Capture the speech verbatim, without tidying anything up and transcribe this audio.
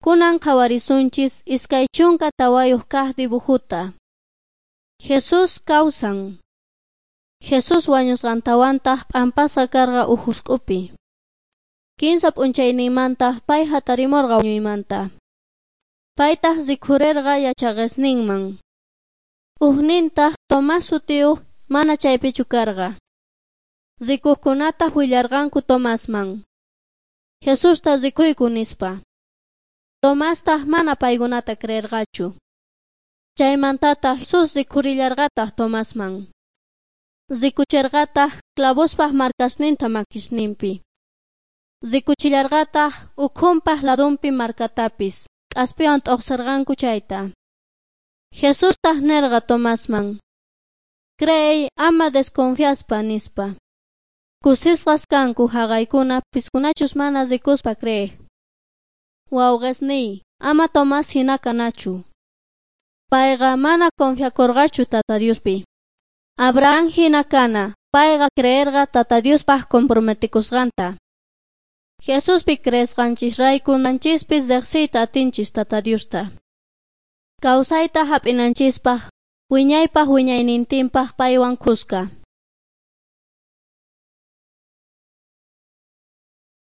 Kunan qhawarisunchis iskay chunka tawayuq kaq dibujuta. Jesus kawsan. Jesus wañusqantawantaq p'ampasqa karqa uhusq'upi. Kinsa p'unchayninmanta pay hatarimurqa wañuymanta. Paytaq zikhurirqa yachaqisninman. Uhnintaq Tomás sutiyuq mana chaypichu karqa. Zikuqkunataq willarqanku Tomásman. Jesusta zikuyku nispa. Tomastaq mana paykunata creerqachu. Chaymantataq Jesus zikhurillarqataq Tomásman. Zikuchirqataq clavuspaq markasninta makisninpi. Zikuchillarqataq ukhunpaq ladunpi markatapis. K'aspiwan t'uqsirqanku chayta. Jesustaq nirqa Tomásman. Creey ama desconfiaspa nispa. Kusisqas kanku haqaykuna piskunachus mana zikuspa creey. Wawqisniy, ama Tomás hina kanachu. Payqa mana confiakurqachu Tata Diospi. Abraham hina kana, payqa creerqa Tata Diospaq comprometikusqanta. Jesuspi creesqanchisrayku nanchispis riqsiyta atinchis Tata Diosta. Kawsayta hap'inanchispaq, wiñaypaq wiñaynintinpaq paywan kusqa.